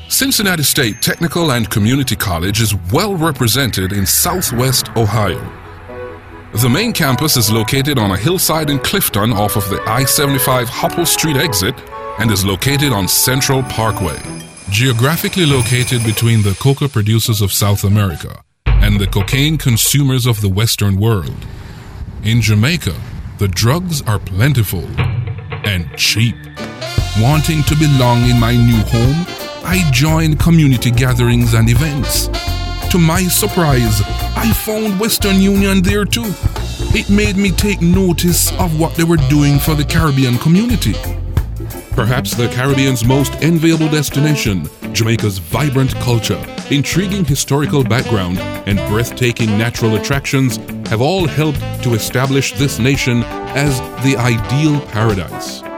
Cincinnati State Technical and Community College is well represented in Southwest Ohio. The main campus is located on a hillside in Clifton off of the I-75 Hopple Street exit and is located on Central Parkway. Geographically located between the coca producers of South America and the cocaine consumers of the Western world. In Jamaica, the drugs are plentiful and cheap. Wanting to belong in my new home, I joined community gatherings and events. To my surprise, I found Western Union there too. It made me take notice of what they were doing for the Caribbean community. Perhaps the Caribbean's most enviable destination, Jamaica's vibrant culture, intriguing historical background, and breathtaking natural attractions have all helped to establish this nation as the ideal paradise.